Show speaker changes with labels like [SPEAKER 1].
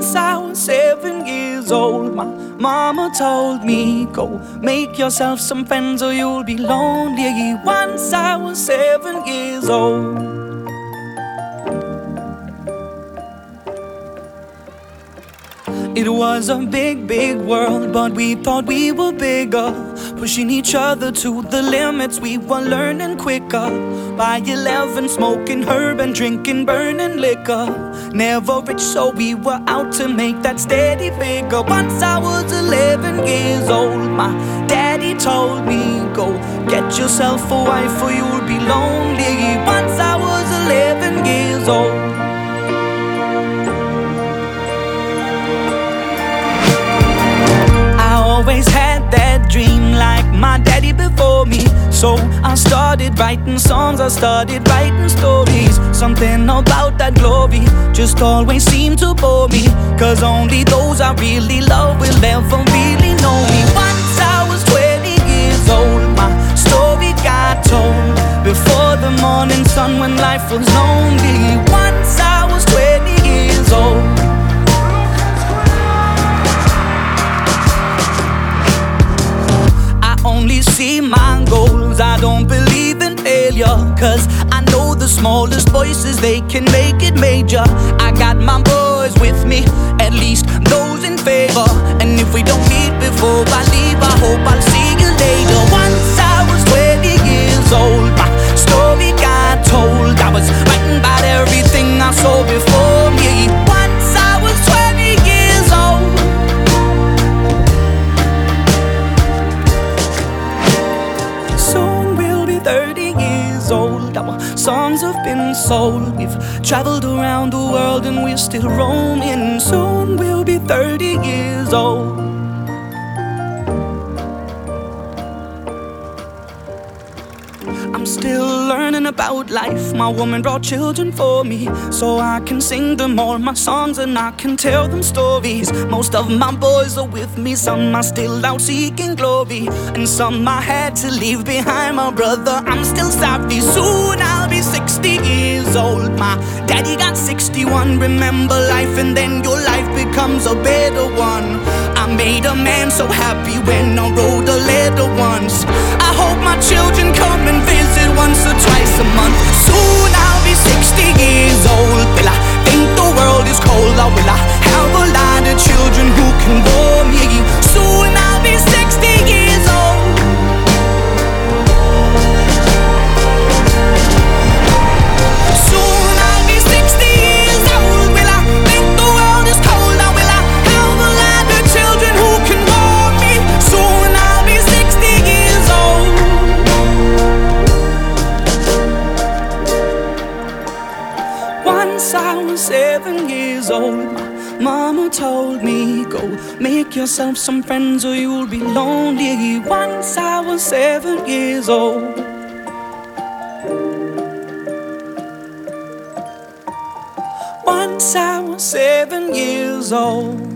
[SPEAKER 1] Once I was 7 years old, my mama told me, go make yourself some friends or you'll be lonely. Once I was 7 years old. It was a big, big world, but we thought we were bigger, pushing each other to the limits. We were learning quicker. By 11, smoking herb and drinking burning liquor. Never rich, so we were out to make that steady figure. Once I was 11 years old, my daddy told me, go get yourself a wife or you'll be lonely. Once I was 11 years old. Always had that dream like my daddy before me. So I started writing songs, I started writing stories. Something about that glory just always seemed to bore me, 'cause only those I really love will ever really know me. Once I was 20 years old, my story got told before the morning sun when life was lonely. Once I was 20 years old. Only see my goals, I don't believe in failure, 'cause I know the smallest voices, they can make it major. I got my boys with me, at least those in favor. And if we don't meet before I leave, I hope I'll see you later. Once I was 20 years old, my story got told. I was writing about everything I saw before me. Once I was 20 years old. Old. Our songs have been sold. We've traveled around the world and we're still roaming. Soon we'll be 30 years old. I'm still learning about life. My woman brought children for me, so I can sing them all my songs and I can tell them stories. Most of my boys are with me, some are still out seeking glory, and some I had to leave behind. My brother, I'm still sorry. Soon I'll be 60 years old. My daddy got 61. Remember life and then your life becomes a better one. I made a man so happy when I wrote a letter once. I hope my children come and visit once or twice a month. Soon I'll be 60 years old. Will I think the world is cold, or will I have a lot of children who can bore me? Soon I'll be 60 years old. Soon I'll be 60 years old. Will I think the world is cold, or will I have a lot of children who can bore me? Soon I'll be 60 years old. Once I was 7 years old, my mama told me, go make yourself some friends or you'll be lonely. Once I was 7 years old. Once I was 7 years old.